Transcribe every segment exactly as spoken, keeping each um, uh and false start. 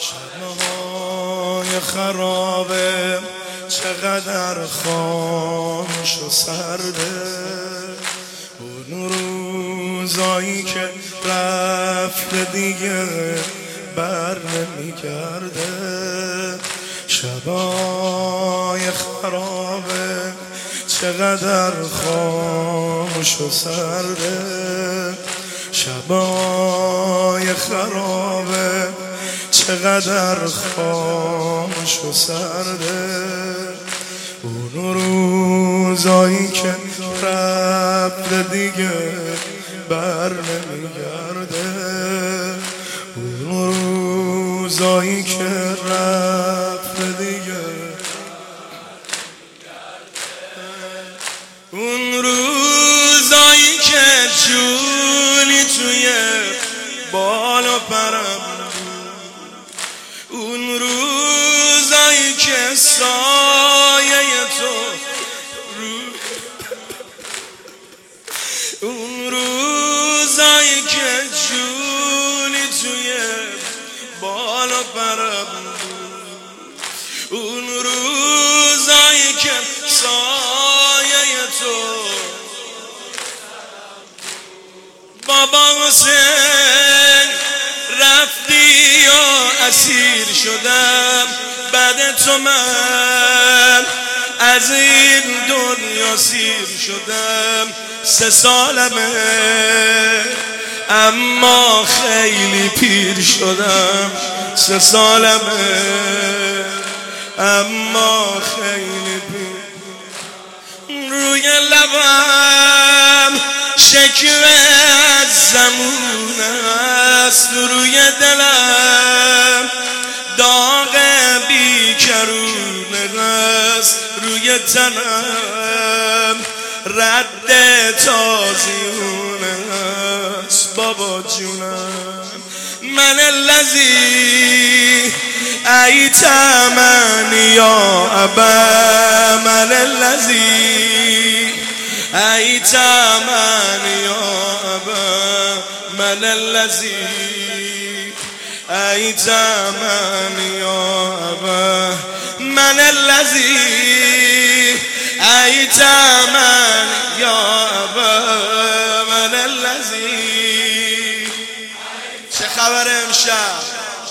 شبهای خرابه چقدر خاموش و سرده، اون روزایی که رفته دیگه بر نمیگرده. شبهای خرابه چقدر خاموش و سرده، شبای خرابه چقدر خاموش و سرده، اون روزایی که رفته دیگه بر نمیگرده، اون روزایی که رفته دیگه، اون روزایی که جونی توی بال و پرم، اون روزایی که سایه تو رو، اون روزایی که جونی توی بال و پرم، اون روزایی که سایه تو. بابا حسین رفتی و اسیر شدم، بعد تو من از این دنیا سیر شدم. سه سالمه اما خیلی پیر شدم، سه سالمه اما خیلی پیر. روی لبم شکوه از زمون است، روی دلم داغ بیکرونه است، روی تنم رد تازیونه است. بابا جونم من الذی ایتمنی یا ابا، من الذی ایتمنی یا ابا، من الذی ایتمنی یا ابا، من الذی ایتمنی یا ابا، من الذی. چه خبر امشب؟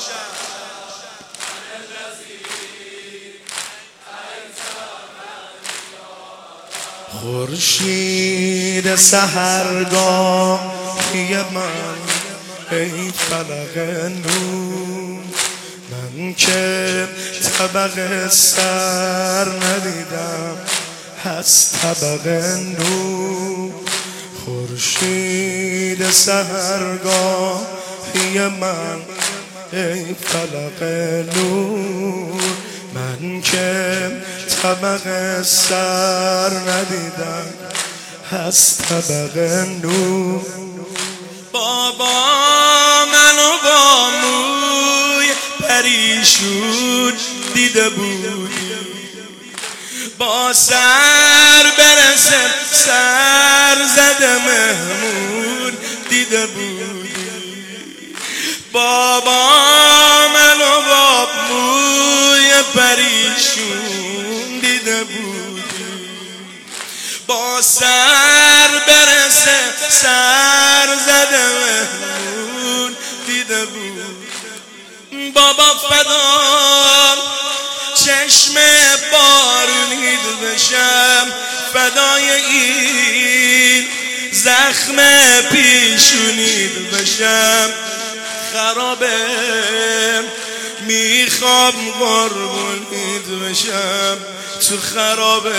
خورشید سحرگاهی من ای فلق نور، من که طبق سر ندیدم از طبق نور. خورشید سحرگاهی من ای فلق نور، من که طبق سر ندیدم از طبق نور. بابا منو با موی پریشون دیده بودی، با سر برسه سر زده مهمون دیده بودی. بابا منو با موی پریشون دیده بودی، با سر برسه سر زده مهمون دیده بود. بابا فدا چشم بارونید بشم، فدای این زخم پیشونید بشم. خرابه میخوام قربونید بشم، تو خرابه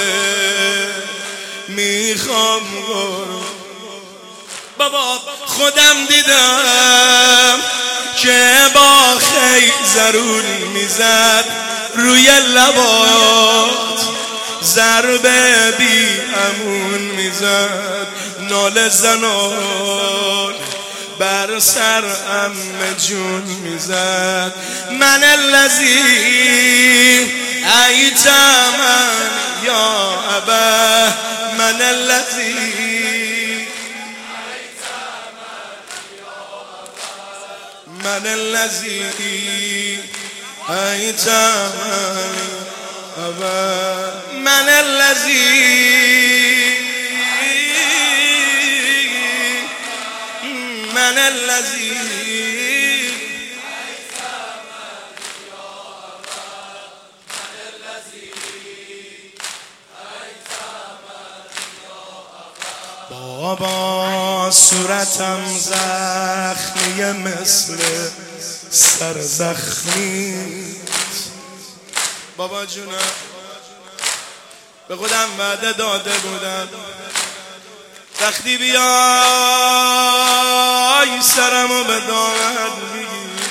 میخوام قربون. بابا خودم دیدم که با خیزرون میزد روی لبات، ضربه بی امون میزد، ناله زنان بر سر ام جون میزد. من الذی ایتمنی یا ابا، من الذی من الذي ای تمنی ابا من الذی من الذی بابا صورتم زخمی مثل سر زخمی بابا جونم به خودم وعده داده بودم وقتی بیای سرمو به دامت بگیری،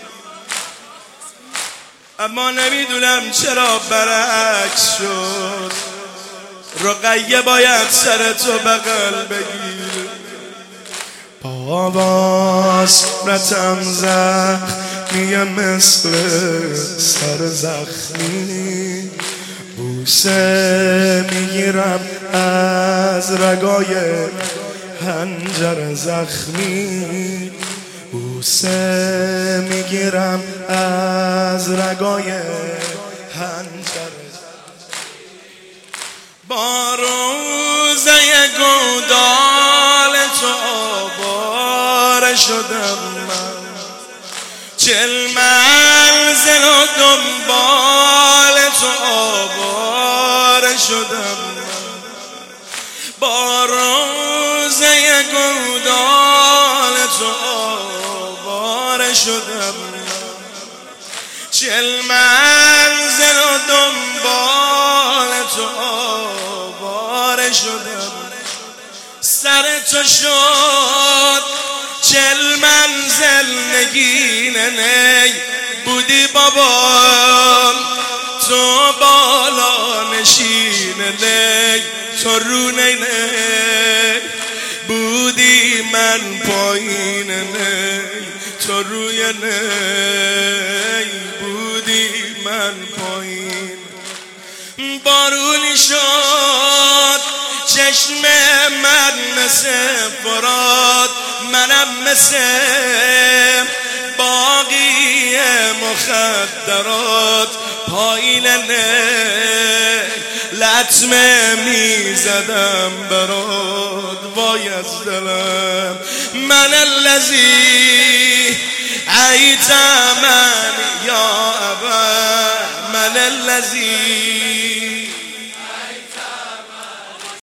اما نمیدونم چرا برعکس شد. رقیه باید سر تو بغل بگیر. بابا صورتم زخمیه مثل سر زخمی، بوسه میگیرم از رگای حنجر زخمی، بوسه میگیرم از رگای حنجر. با روزه گودال تو آواره شدم من، چل منزل و دنبال تو آواره شدم من. با روزه گودال تو آواره شدم من، چل منزل و دنبال تو آواره شدم. سر تو شد چل منزل نگینه نی بودی بابا، تو بالا نشینه نی تو رو نی نی بودی، من پایین نی تو روی نی بودی، من پایین. بارونی شد چشم من مثل فرات، منم مثل باقی مخدرات پایین نه لطمه میزدم برات وای از دلم. من الذی ایت من یا ابا من الذی